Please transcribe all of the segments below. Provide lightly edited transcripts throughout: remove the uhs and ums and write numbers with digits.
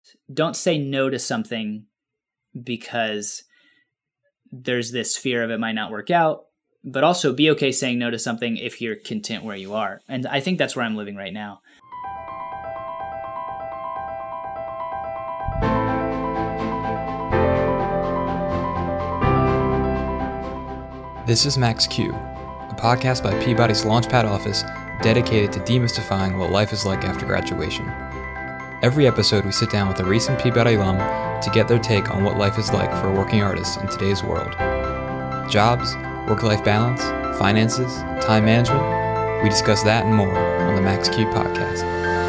Don't say no to something because there's this fear of it might not work out, but also be okay saying no to something if you're content where you are. And I think that's where I'm living right now. This is Max Q, a podcast by Peabody's Launchpad office dedicated to demystifying what life is like after graduation. Every episode, we sit down with a recent Peabody alum to get their take on what life is like for a working artist in today's world. Jobs, work-life balance, finances, time management, we discuss that and more on the Max Q podcast.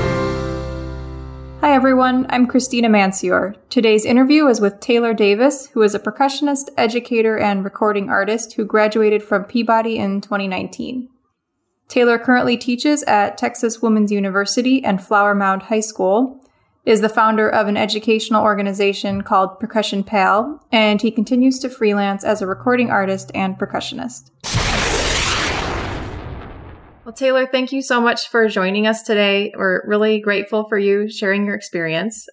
Hi everyone, I'm Christina Mansior. Today's interview is with Taylor Davis, who is a percussionist, educator, and recording artist who graduated from Peabody in 2019. Taylor currently teaches at Texas Women's University and Flower Mound High School, is the founder of an educational organization called Percussion Pal, and he continues to freelance as a recording artist and percussionist. Well, Taylor, thank you so much for joining us today. We're really grateful for you sharing your experience.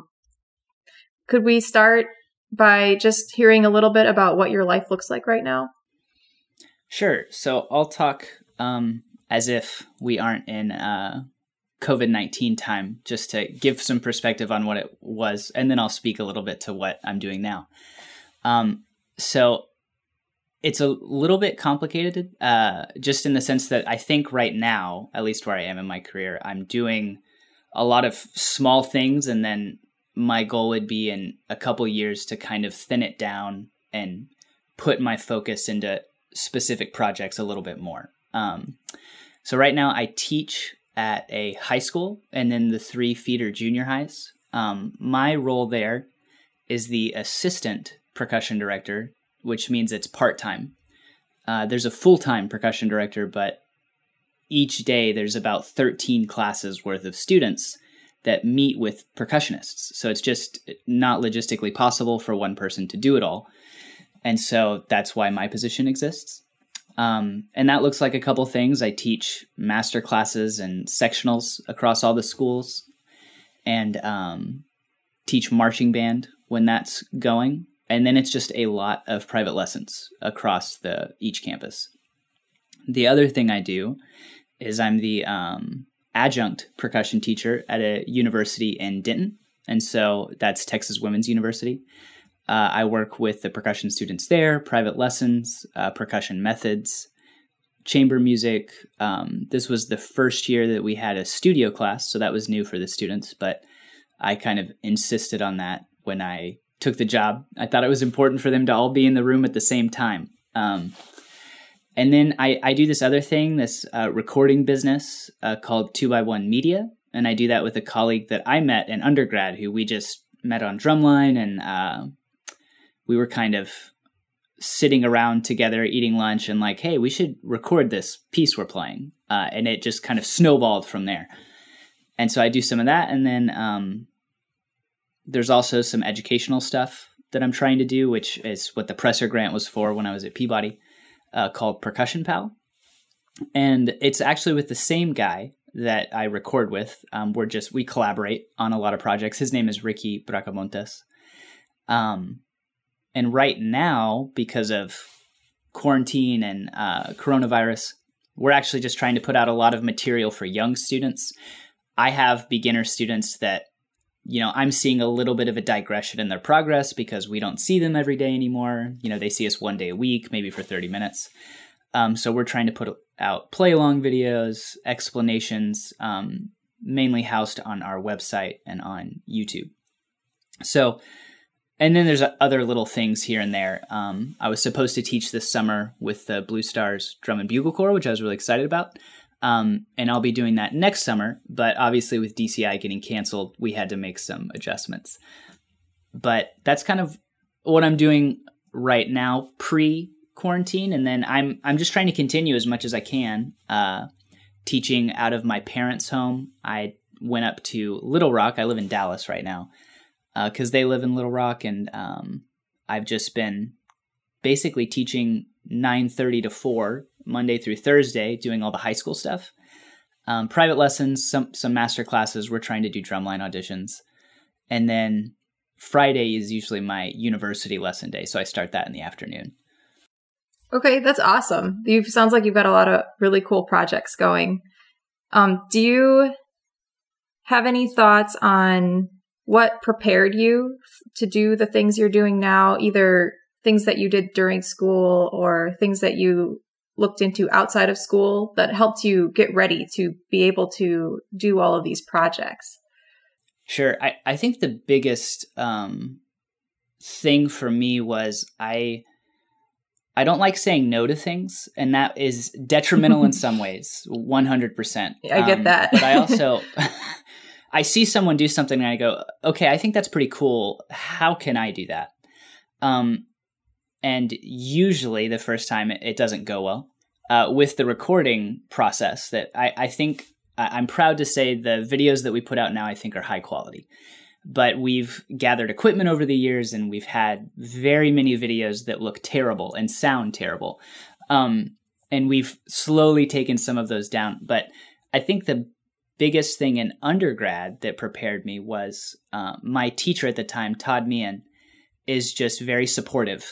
Could we start by just hearing a little bit about what your life looks like right now? Sure. So I'll talk as if we aren't in COVID-19 time, just to give some perspective on what it was, and then I'll speak a little bit to what I'm doing now. So it's a little bit complicated, just in the sense that I think right now, at least where I am in my career, I'm doing a lot of small things, and then my goal would be in a couple years to kind of thin it down and put my focus into specific projects a little bit more. So right now I teach at a high school and then the 3 feeder junior highs. My role there is the assistant percussion director, which means it's part-time. There's a full-time percussion director, but each day there's about 13 classes worth of students that meet with percussionists. So it's just not logistically possible for one person to do it all. And so that's why my position exists. And that looks like a couple things. I teach master classes and sectionals across all the schools, and teach marching band when that's going. And then it's just a lot of private lessons across each campus. The other thing I do is I'm the adjunct percussion teacher at a university in Denton. And so that's Texas Women's University. I work with the percussion students there, private lessons, percussion methods, chamber music. This was the first year that we had a studio class, so that was new for the students, but I kind of insisted on that when I took the job. I thought it was important for them to all be in the room at the same time. And then I do this other thing, this recording business called 2x1 Media, and I do that with a colleague that I met in undergrad who we just met on Drumline, and we were kind of sitting around together eating lunch and like, hey, we should record this piece we're playing. And it just kind of snowballed from there. And so I do some of that. And then there's also some educational stuff that I'm trying to do, which is what the Presser grant was for when I was at Peabody, called Percussion Pal. And it's actually with the same guy that I record with. We collaborate on a lot of projects. His name is Ricky Bracamontes. And right now, because of quarantine and coronavirus, we're actually just trying to put out a lot of material for young students. I have beginner students that, I'm seeing a little bit of a digression in their progress because we don't see them every day anymore. They see us one day a week, maybe for 30 minutes. So we're trying to put out play-along videos, explanations, mainly housed on our website and on YouTube. So, and then there's other little things here and there. I was supposed to teach this summer with the Blue Stars Drum and Bugle Corps, which I was really excited about. And I'll be doing that next summer. But obviously with DCI getting canceled, we had to make some adjustments. But that's kind of what I'm doing right now pre-quarantine. And then I'm just trying to continue as much as I can teaching out of my parents' home. I went up to Little Rock. I live in Dallas right now. Because they live in Little Rock, and I've just been basically teaching 9:30 to 4, Monday through Thursday, doing all the high school stuff. Private lessons, some master classes. We're trying to do drumline auditions. And then Friday is usually my university lesson day. So I start that in the afternoon. Okay, that's awesome. Sounds like you've got a lot of really cool projects going. Do you have any thoughts on what prepared you to do the things you're doing now, either things that you did during school or things that you looked into outside of school that helped you get ready to be able to do all of these projects? Sure. I think the biggest thing for me was I don't like saying no to things, and that is detrimental in some ways, 100%. I get that. But I also, I see someone do something and I go, okay, I think that's pretty cool. How can I do that? And usually the first time it doesn't go well. With the recording process, that I think I'm proud to say the videos that we put out now I think are high quality. But we've gathered equipment over the years and we've had very many videos that look terrible and sound terrible. And we've slowly taken some of those down. But I think the biggest thing in undergrad that prepared me was my teacher at the time, Todd Meehan, is just very supportive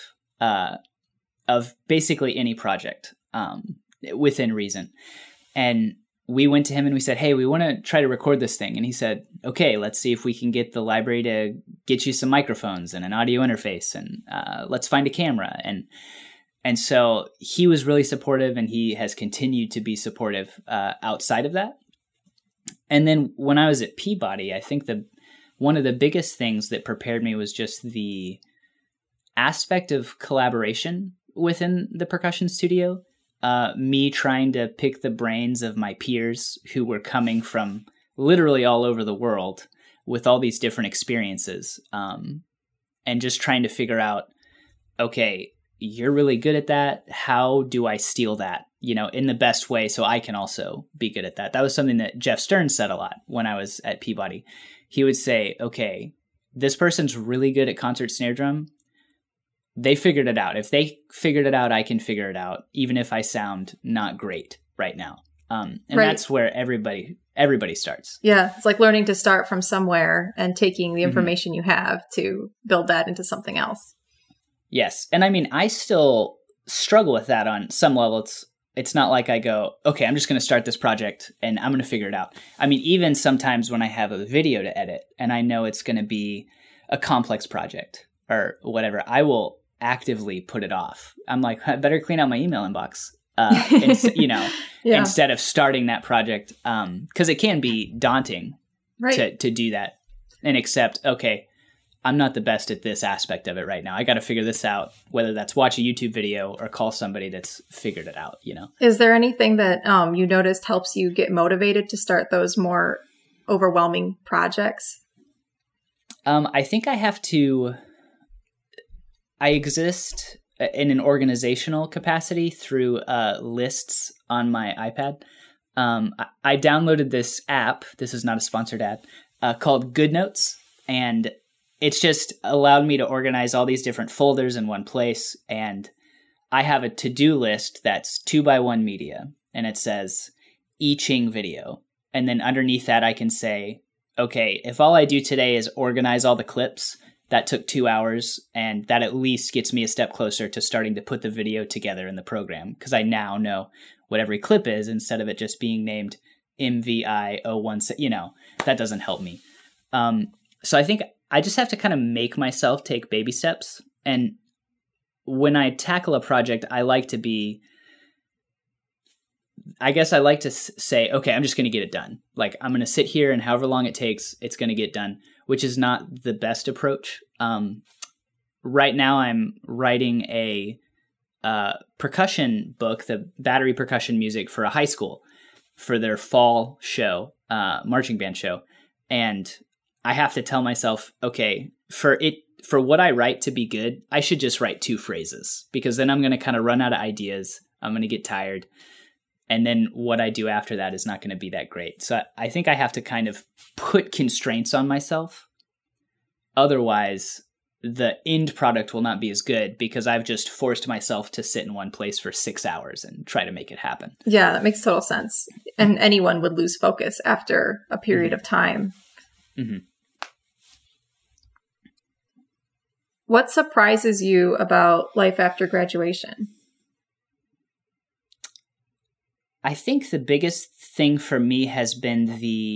of basically any project within reason. And we went to him and we said, hey, we want to try to record this thing. And he said, okay, let's see if we can get the library to get you some microphones and an audio interface, and let's find a camera. And so he was really supportive, and he has continued to be supportive outside of that. And then when I was at Peabody, I think one of the biggest things that prepared me was just the aspect of collaboration within the percussion studio. Me trying to pick the brains of my peers who were coming from literally all over the world with all these different experiences, and just trying to figure out, okay, you're really good at that. How do I steal that, in the best way so I can also be good at that? That was something that Jeff Stern said a lot when I was at Peabody. He would say, okay, this person's really good at concert snare drum. They figured it out. If they figured it out, I can figure it out, even if I sound not great right now. And right. That's where everybody starts. Yeah. It's like learning to start from somewhere and taking the information you have to build that into something else. Yes. And I mean, I still struggle with that on some level. It's not like I go, okay, I'm just going to start this project and I'm going to figure it out. I mean, even sometimes when I have a video to edit and I know it's going to be a complex project or whatever, I will actively put it off. I'm like, I better clean out my email inbox, instead of starting that project. Cause it can be daunting to do that and accept, okay, I'm not the best at this aspect of it right now. I got to figure this out, whether that's watch a YouTube video or call somebody that's figured it out, Is there anything that you noticed helps you get motivated to start those more overwhelming projects? I think I exist in an organizational capacity through lists on my iPad. I downloaded this app. This is not a sponsored ad, called GoodNotes. And it's just allowed me to organize all these different folders in one place. And I have a to-do list that's 2x1 media. And it says I Ching video. And then underneath that, I can say, okay, if all I do today is organize all the clips, that took 2 hours, and that at least gets me a step closer to starting to put the video together in the program, because I now know what every clip is instead of it just being named MVI016. That doesn't help me. So I think I just have to kind of make myself take baby steps. And when I tackle a project, I like to say, okay, I'm just going to get it done. Like, I'm going to sit here and however long it takes, it's going to get done, which is not the best approach. Right now I'm writing a percussion book, the battery percussion music for a high school for their fall show, marching band show. And I have to tell myself, okay, for what I write to be good, I should just write 2 phrases, because then I'm going to kind of run out of ideas. I'm going to get tired. And then what I do after that is not going to be that great. So I think I have to kind of put constraints on myself. Otherwise, the end product will not be as good, because I've just forced myself to sit in one place for 6 hours and try to make it happen. Yeah, that makes total sense. And anyone would lose focus after a period of time. Mm-hmm. What surprises you about life after graduation? I think the biggest thing for me has been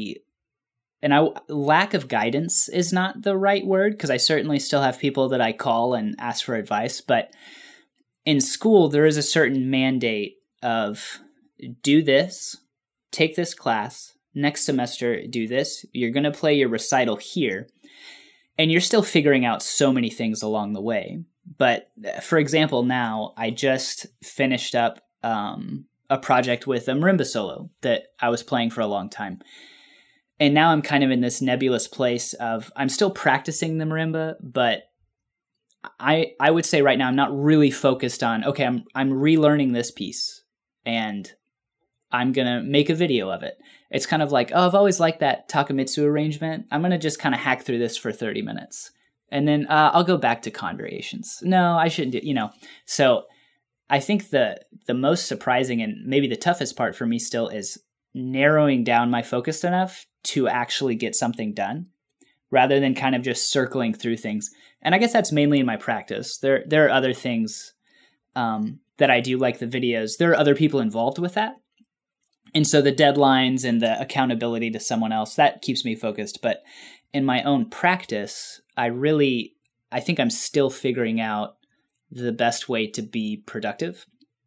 lack of guidance is not the right word, because I certainly still have people that I call and ask for advice. But in school, there is a certain mandate of do this, take this class, next semester, do this. You're going to play your recital here. And you're still figuring out so many things along the way. But for example, now I just finished up a project with a marimba solo that I was playing for a long time. And now I'm kind of in this nebulous place of I'm still practicing the marimba, but I would say right now I'm not really focused on, okay, I'm relearning this piece and I'm going to make a video of it. It's kind of like, oh, I've always liked that Takemitsu arrangement. I'm going to just kind of hack through this for 30 minutes. And then I'll go back to conjurations. No, I shouldn't do, So I think the most surprising and maybe the toughest part for me still is narrowing down my focus enough to actually get something done rather than kind of just circling through things. And I guess that's mainly in my practice. There are other things that I do, like the videos. There are other people involved with that. And so the deadlines and the accountability to someone else, that keeps me focused. But in my own practice, I think I'm still figuring out the best way to be productive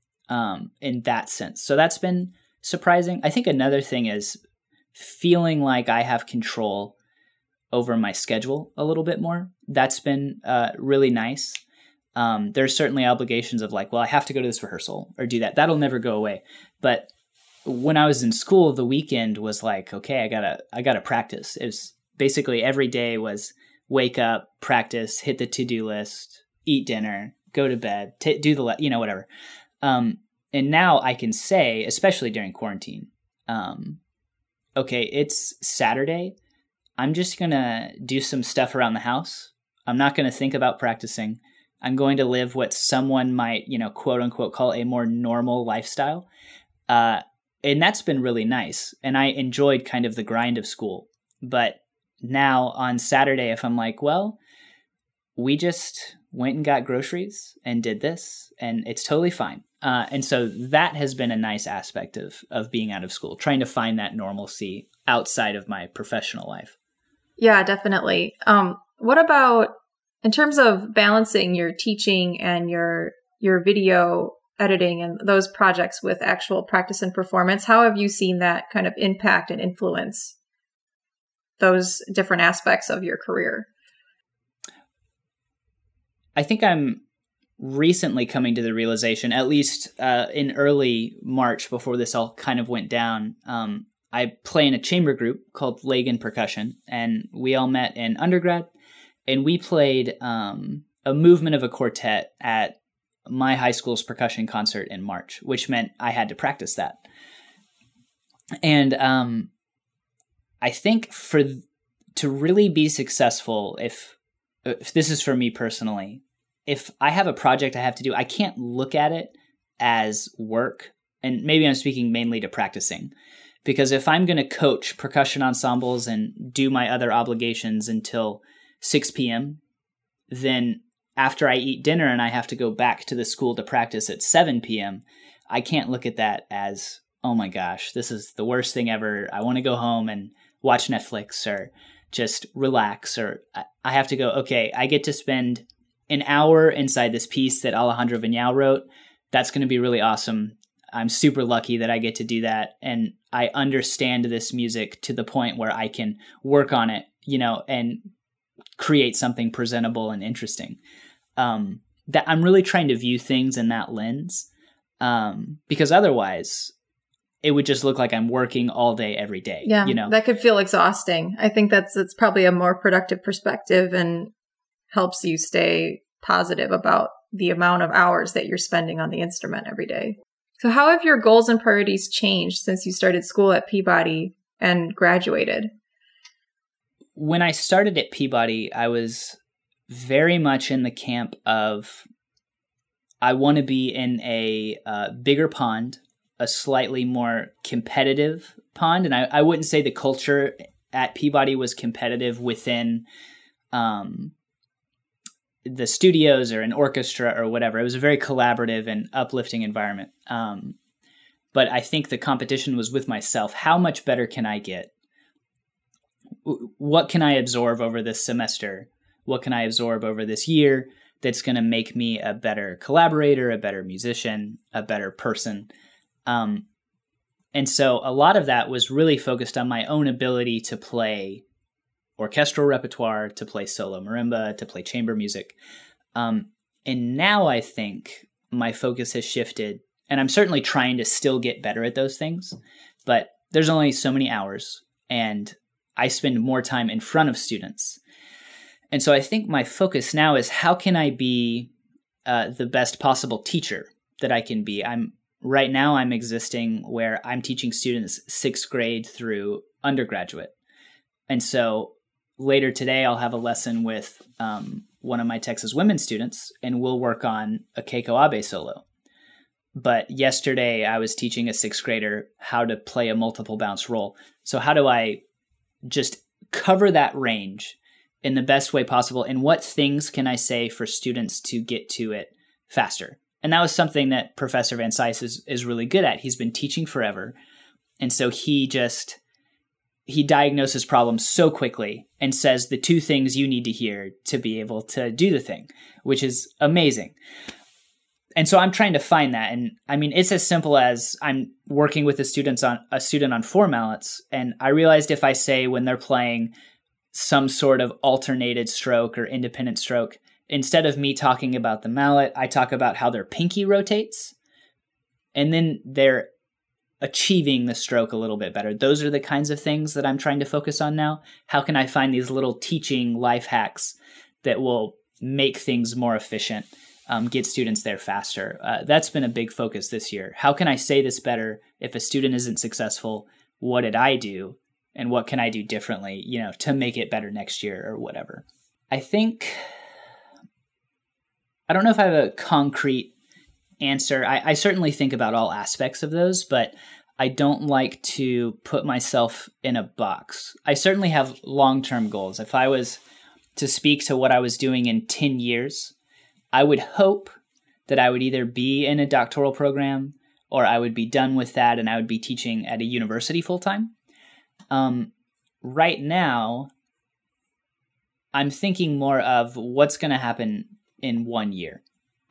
in that sense. So that's been surprising. I think another thing is feeling like I have control over my schedule a little bit more. That's been really nice. There's certainly obligations of like, well, I have to go to this rehearsal or do that. That'll never go away. But when I was in school, the weekend was like, okay, I gotta practice. It was basically every day was wake up, practice, hit the to-do list, eat dinner, go to bed, do the, whatever. And now I can say, especially during quarantine, okay, it's Saturday. I'm just going to do some stuff around the house. I'm not going to think about practicing. I'm going to live what someone might, quote unquote, call a more normal lifestyle. And that's been really nice. And I enjoyed kind of the grind of school. But now on Saturday, if I'm like, well, we just went and got groceries and did this, and it's totally fine. And so that has been a nice aspect of being out of school, trying to find that normalcy outside of my professional life. Yeah, definitely. What about in terms of balancing your teaching and your video editing and those projects with actual practice and performance? How have you seen that kind of impact and influence those different aspects of your career? I think I'm recently coming to the realization, at least in early March before this all kind of went down, I play in a chamber group called Lagan Percussion, and we all met in undergrad, and we played a movement of a quartet at my high school's percussion concert in March, which meant I had to practice that. And I think to really be successful, if this is for me personally, if I have a project I have to do, I can't look at it as work. And maybe I'm speaking mainly to practicing, because if I'm going to coach percussion ensembles and do my other obligations until 6 p.m., then after I eat dinner and I have to go back to the school to practice at 7 p.m., I can't look at that as, oh my gosh, this is the worst thing ever. I want to go home and watch Netflix or just relax. Or I have to go, okay, I get to spend an hour inside this piece that Alejandro Viñao wrote. That's going to be really awesome. I'm super lucky that I get to do that. And I understand this music to the point where I can work on it, and create something presentable and interesting. That I'm really trying to view things in that lens, because otherwise it would just look like I'm working all day, every day. Yeah, that could feel exhausting. I think it's probably a more productive perspective and helps you stay positive about the amount of hours that you're spending on the instrument every day. So how have your goals and priorities changed since you started school at Peabody and graduated? When I started at Peabody, I was very much in the camp of I want to be in a bigger pond, a slightly more competitive pond. And I wouldn't say the culture at Peabody was competitive within the studios or an orchestra or whatever. It was a very collaborative and uplifting environment. But I think the competition was with myself. How much better can I get? What can I absorb over this semester? What can I absorb over this year that's going to make me a better collaborator, a better musician, a better person? And so a lot of that was really focused on my own ability to play orchestral repertoire, to play solo marimba, to play chamber music. And now I think my focus has shifted, and I'm certainly trying to still get better at those things, but there's only so many hours, and I spend more time in front of students. And so I think my focus now is how can I be the best possible teacher that I can be. Right now I'm existing where I'm teaching students 6th grade through undergraduate. And so later today I'll have a lesson with one of my Texas women students, and we'll work on a Keiko Abe solo. But yesterday I was teaching a 6th grader how to play a multiple bounce roll. So how do I just cover that range in the best way possible? And what things can I say for students to get to it faster? And that was something that Professor Van Cise is really good at. He's been teaching forever. And so he diagnoses problems so quickly and says the 2 things you need to hear to be able to do the thing, which is amazing. And so I'm trying to find that. And I mean, it's as simple as I'm working with a student on 4 mallets. And I realized if I say when they're playing some sort of alternated stroke or independent stroke, instead of me talking about the mallet, I talk about how their pinky rotates, and then they're achieving the stroke a little bit better. Those are the kinds of things that I'm trying to focus on now. How can I find these little teaching life hacks that will make things more efficient, get students there faster? That's been a big focus this year. How can I say this better if a student isn't successful? What did I do? And what can I do differently, to make it better next year or whatever? I don't know if I have a concrete answer. I certainly think about all aspects of those, but I don't like to put myself in a box. I certainly have long-term goals. If I was to speak to what I was doing in 10 years, I would hope that I would either be in a doctoral program or I would be done with that and I would be teaching at a university full-time. Right now, I'm thinking more of what's going to happen in 1 year.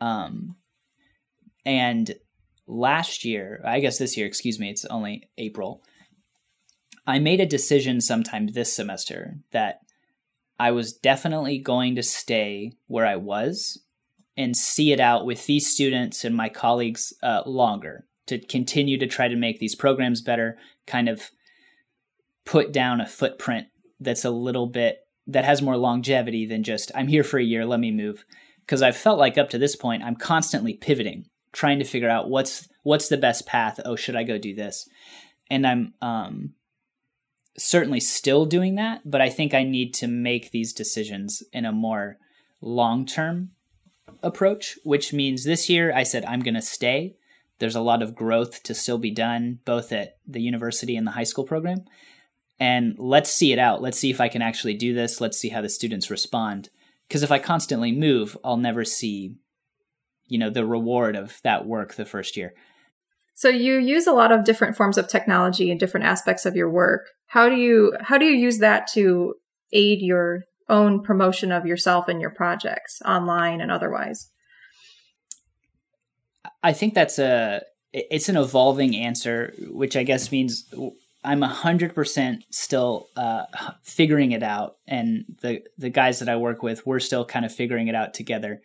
And last year, I guess this year, it's only April, I made a decision sometime this semester that I was definitely going to stay where I was and see it out with these students and my colleagues longer, to continue to try to make these programs better, kind of put down a footprint that's a little bit, that has more longevity than just, I'm here for a year, let me move. Because I've felt like up to this point, I'm constantly pivoting, trying to figure out what's the best path. Oh, should I go do this? And I'm certainly still doing that, but I think I need to make these decisions in a more long-term approach, which means this year I said I'm going to stay. There's a lot of growth to still be done, both at the university and the high school program. And let's see it out. Let's see if I can actually do this. Let's see how the students respond. Because if I constantly move, I'll never see, the reward of that work the first year. So you use a lot of different forms of technology in different aspects of your work. How do you use that to aid your own promotion of yourself and your projects, online and otherwise? I think it's an evolving answer, which I guess means I'm 100% still figuring it out, and the guys that I work with, we're still kind of figuring it out together.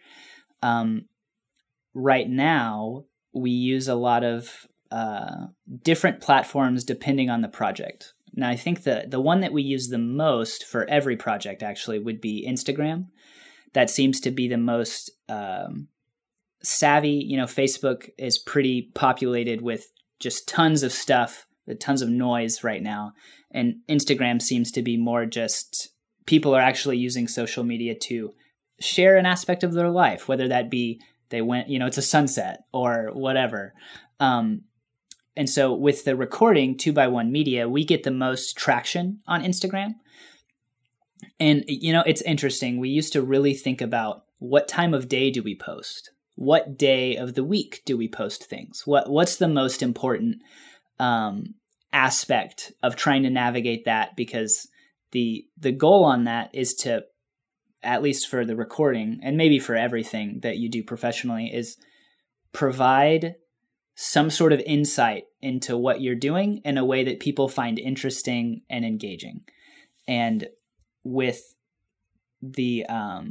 Right now, we use a lot of different platforms depending on the project. Now, I think the one that we use the most for every project actually would be Instagram. That seems to be the most savvy. Facebook is pretty populated with just tons of stuff, tons of noise right now. And Instagram seems to be more just people are actually using social media to share an aspect of their life, whether that be they went, it's a sunset or whatever. And so with the recording 2x1 Media, we get the most traction on Instagram. And, it's interesting. We used to really think about what time of day do we post? What day of the week do we post things? What's the most important aspect of trying to navigate that? Because the goal on that is to, at least for the recording and maybe for everything that you do professionally, is provide some sort of insight into what you're doing in a way that people find interesting and engaging. And with the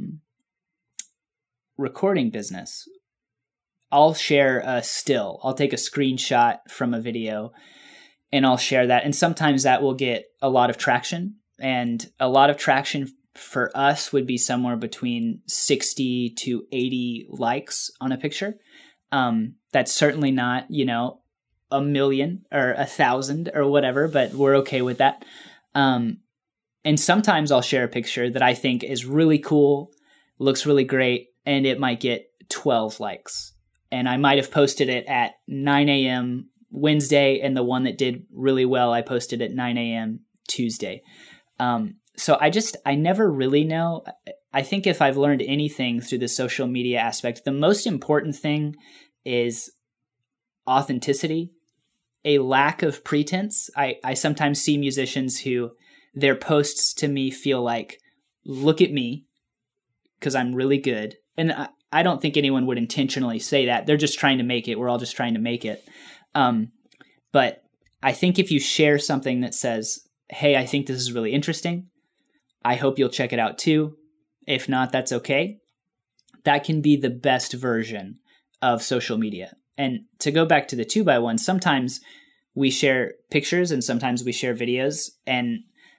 recording business, I'll share a still. I'll take a screenshot from a video and I'll share that. And sometimes that will get a lot of traction. And a lot of traction for us would be somewhere between 60 to 80 likes on a picture. That's certainly not, 1 million or 1,000 or whatever, but we're okay with that. And sometimes I'll share a picture that I think is really cool, looks really great, and it might get 12 likes. And I might have posted it at 9 a.m. Wednesday, and the one that did really well, I posted at 9 a.m. Tuesday. So I never really know. I think if I've learned anything through the social media aspect, the most important thing is authenticity, a lack of pretense. I sometimes see musicians who their posts to me feel like, look at me, because I'm really good. And I don't think anyone would intentionally say that. They're just trying to make it. We're all just trying to make it. But I think if you share something that says, hey, I think this is really interesting, I hope you'll check it out too. If not, that's okay. That can be the best version of social media. And to go back to the 2x1, sometimes we share pictures and sometimes we share videos, and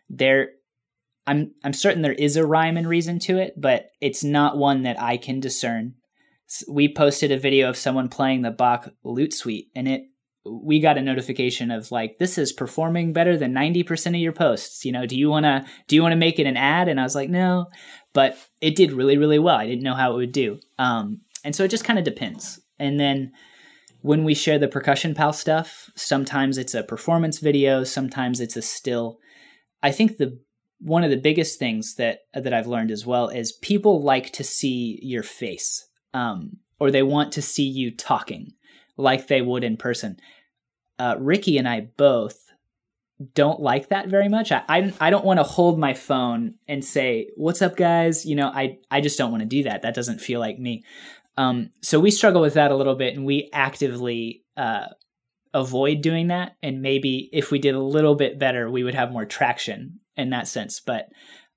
I'm certain there is a rhyme and reason to it, but it's not one that I can discern. We posted a video of someone playing the Bach Lute Suite, and we got a notification of like, this is performing better than 90% of your posts. Do you want to make it an ad? And I was like, no, but it did really, really well. I didn't know how it would do. And so it just kind of depends. And then when we share the Percussion Pal stuff, sometimes it's a performance video, sometimes it's a still. I think one of the biggest things that I've learned as well is people like to see your face, or they want to see you talking like they would in person. Ricky and I both don't like that very much. I don't want to hold my phone and say, what's up, guys? I just don't want to do that. That doesn't feel like me. So we struggle with that a little bit, and we actively avoid doing that. And maybe if we did a little bit better, we would have more traction in that sense. But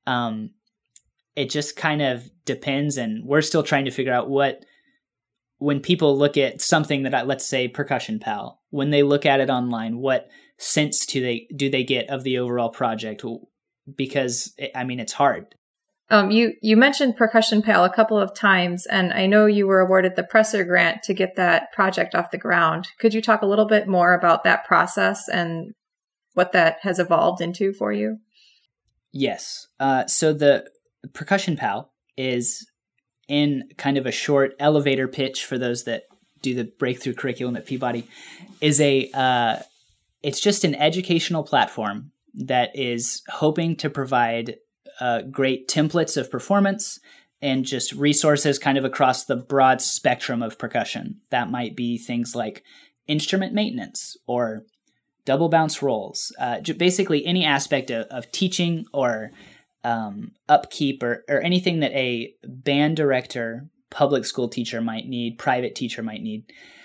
it just kind of depends. And we're still trying to figure out when people look at something that let's say Percussion Pal, when they look at it online, what sense do they get of the overall project? Because it's hard. You mentioned Percussion Pal a couple of times, and I know you were awarded the Presser Grant to get that project off the ground. Could you talk a little bit more about that process and what that has evolved into for you? Yes. So the Percussion Pal is, in kind of a short elevator pitch for those that do the breakthrough curriculum at Peabody, is it's just an educational platform that is hoping to provide great templates of performance and just resources kind of across the broad spectrum of percussion. That might be things like instrument maintenance or double bounce rolls, basically any aspect of teaching or upkeep or anything that a band director, public school teacher might need, private teacher might need,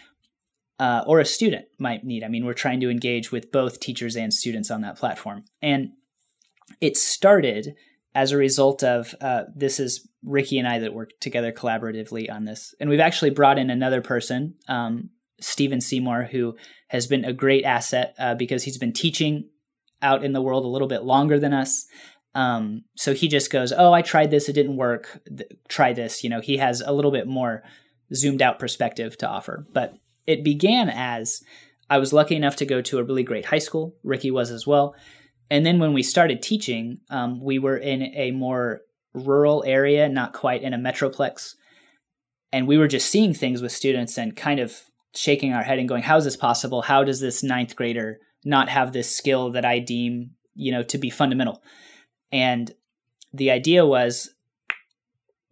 or a student might need. We're trying to engage with both teachers and students on that platform. And it started as a result of, this is Ricky and I that work together collaboratively on this. And we've actually brought in another person, Stephen Seymour, who has been a great asset because he's been teaching out in the world a little bit longer than us. So he just goes, oh, I tried this, it didn't work. Try this. He has a little bit more zoomed out perspective to offer. But it began as I was lucky enough to go to a really great high school. Ricky was as well. And then when we started teaching, we were in a more rural area, not quite in a metroplex. And we were just seeing things with students and kind of shaking our head and going, how is this possible? How does this ninth grader not have this skill that I deem, to be fundamental? And the idea was,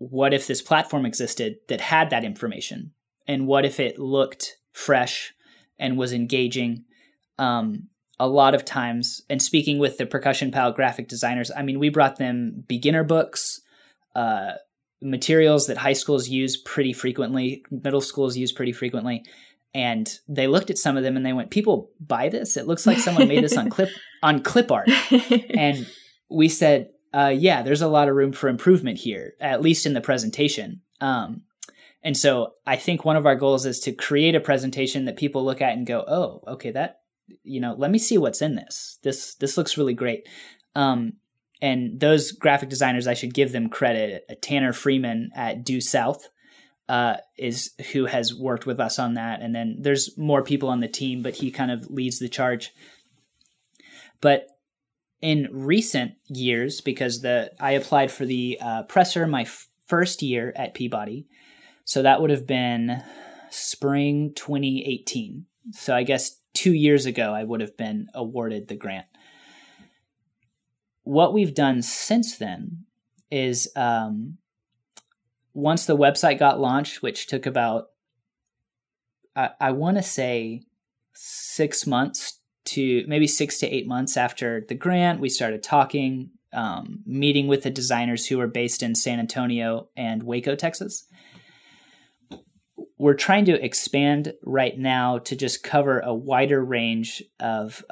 what if this platform existed that had that information? And what if it looked fresh and was engaging? A lot of times, and speaking with the Percussion Pal graphic designers, I mean, we brought them beginner books, materials that high schools use pretty frequently, middle schools use pretty frequently. And they looked at some of them and they went, people buy this? It looks like someone made this on clip art. And we said, yeah, there's a lot of room for improvement here, at least in the presentation. And so I think one of our goals is to create a presentation that people look at and go, oh, okay, that, let me see what's in this. This looks really great. And those graphic designers, I should give them credit. Tanner Freeman at Due South is who has worked with us on that. And then there's more people on the team, but he kind of leads the charge. But in recent years, because I applied for the presser my first year at Peabody, so that would have been spring 2018. So I guess 2 years ago, I would have been awarded the grant. What we've done since then is once the website got launched, which took about, I want to say 6 months to maybe 6 to 8 months after the grant, we started talking, meeting with the designers who are based in San Antonio and Waco, Texas. We're trying to expand right now to just cover a wider range of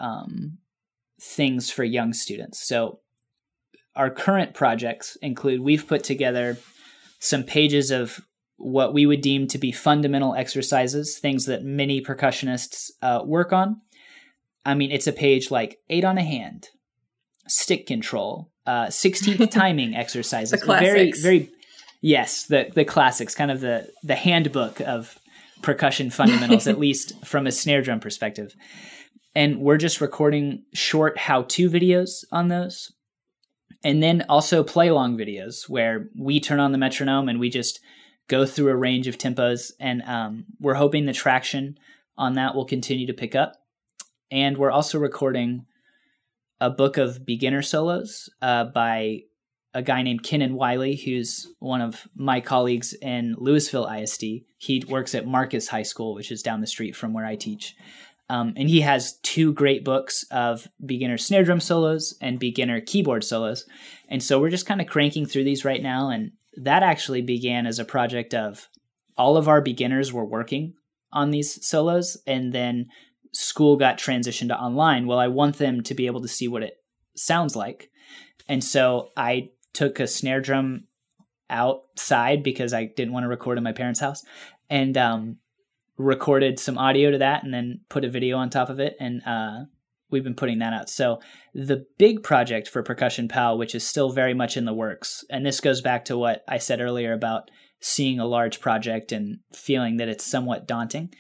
things for young students. So our current projects include, we've put together some pages of what we would deem to be fundamental exercises, things that many percussionists work on. I mean, it's a page like 8 on a hand, stick control, 16th timing exercises. The classics. Very, yes, the classics, kind of the handbook of percussion fundamentals, at least from a snare drum perspective. And we're just recording short how-to videos on those. And then also play-along videos where we turn on the metronome and we just go through a range of tempos. And we're hoping the traction on that will continue to pick up. And we're also recording a book of beginner solos by a guy named Kenan Wiley, who's one of my colleagues in Louisville ISD. He works at Marcus High School, which is down the street from where I teach. And he has 2 great books of beginner snare drum solos and beginner keyboard solos. And so we're just kind of cranking through these right now. And that actually began as a project of all of our beginners were working on these solos. And then school got transitioned to online. Well, I want them to be able to see what it sounds like. And so I took a snare drum outside because I didn't want to record in my parents' house, and recorded some audio to that and then put a video on top of it. And we've been putting that out. So the big project for Percussion Pal, which is still very much in the works, and this goes back to what I said earlier about seeing a large project and feeling that it's somewhat daunting.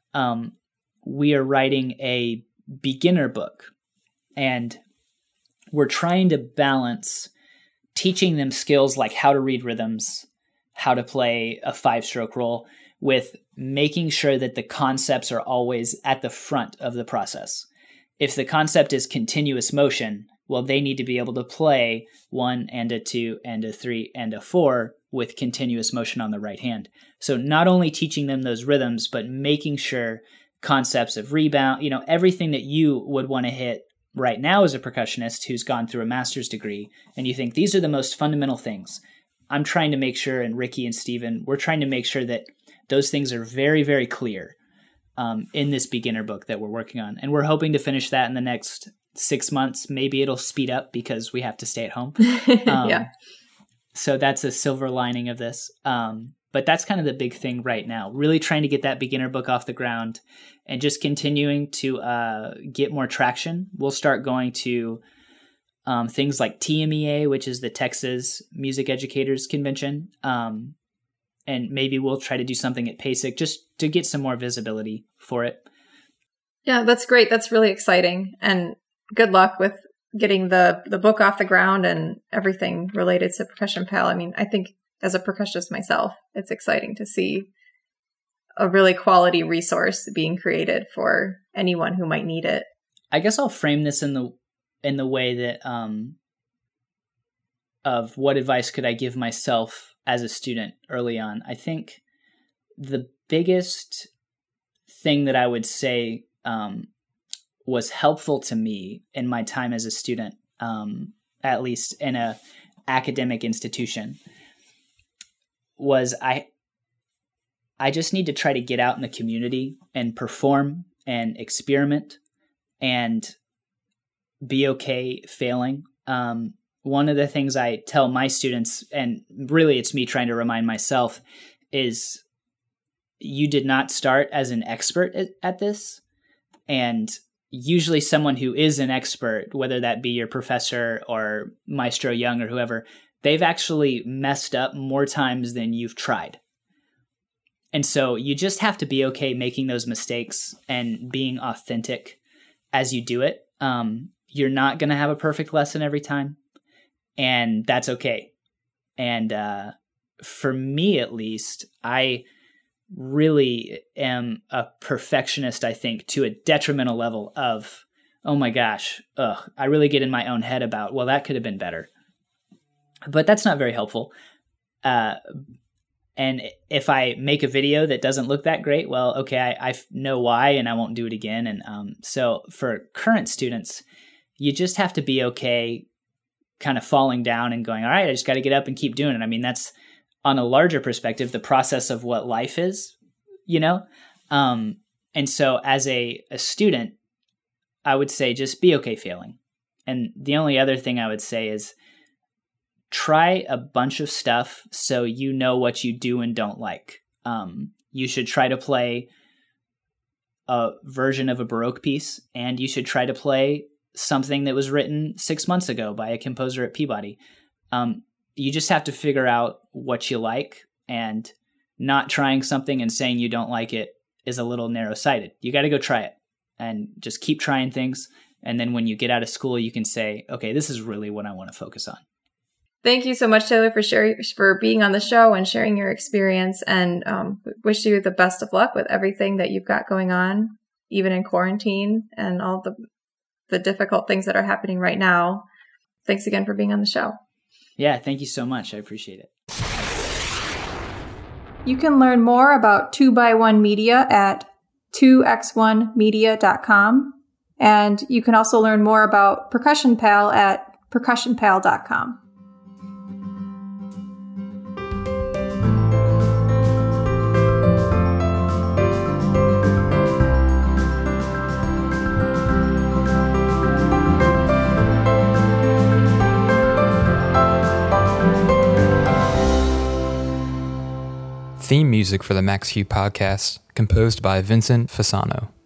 We are writing a beginner book, and we're trying to balance teaching them skills like how to read rhythms, how to play a 5-stroke roll, with making sure that the concepts are always at the front of the process. If the concept is continuous motion, well, they need to be able to play 1 and a 2 and a 3 and a 4 with continuous motion on the right hand. So not only teaching them those rhythms, but making sure concepts of rebound, everything that you would want to hit right now as a percussionist who's gone through a master's degree, and you think these are the most fundamental things. I'm trying to make sure, and Ricky and Steven, we're trying to make sure that those things are very, very clear in this beginner book that we're working on. And we're hoping to finish that in the next 6 months. Maybe it'll speed up because we have to stay at home. Yeah. So that's a silver lining of this. But that's kind of the big thing right now, really trying to get that beginner book off the ground and just continuing to get more traction. We'll start going to things like TMEA, which is the Texas Music Educators Convention. And maybe we'll try to do something at PASIC just to get some more visibility for it. Yeah, that's great. That's really exciting. And good luck with getting the book off the ground and everything related to Percussion Pal. I mean, I think as a percussionist myself, it's exciting to see a really quality resource being created for anyone who might need it. I guess I'll frame this in the way that of what advice could I give myself as a student early on. I think the biggest thing that I would say was helpful to me in my time as a student, at least in a academic institution, was I just need to try to get out in the community and perform and experiment and be okay failing. One of the things I tell my students, and really it's me trying to remind myself, is you did not start as an expert at this. And usually someone who is an expert, whether that be your professor or Maestro Young or whoever, they've actually messed up more times than you've tried. And so you just have to be okay making those mistakes and being authentic as you do it. You're not going to have a perfect lesson every time, and that's okay. And for me, at least, I really am a perfectionist, I think, to a detrimental level of, oh my gosh, I really get in my own head about, well, that could have been better. But that's not very helpful. And if I make a video that doesn't look that great, well, okay, I know why, and I won't do it again. And so for current students, you just have to be okay kind of falling down and going, all right, I just got to get up and keep doing it. I mean, that's on a larger perspective, the process of what life is, you know? And so as a student, I would say just be okay failing. And the only other thing I would say is try a bunch of stuff so you know what you do and don't like. You should try to play a version of a Baroque piece, and you should try to play something that was written 6 months ago by a composer at Peabody. You just have to figure out what you like, and not trying something and saying you don't like it is a little narrow-sighted. You got to go try it and just keep trying things. And then when you get out of school, you can say, okay, this is really what I want to focus on. Thank you so much, Taylor, for being on the show and sharing your experience, and wish you the best of luck with everything that you've got going on, even in quarantine and all the difficult things that are happening right now. Thanks again for being on the show. Yeah, thank you so much. I appreciate it. You can learn more about 2x1 Media at 2x1media.com. And you can also learn more about Percussion Pal at percussionpal.com. Theme music for the Max Q podcast, composed by Vincent Fasano.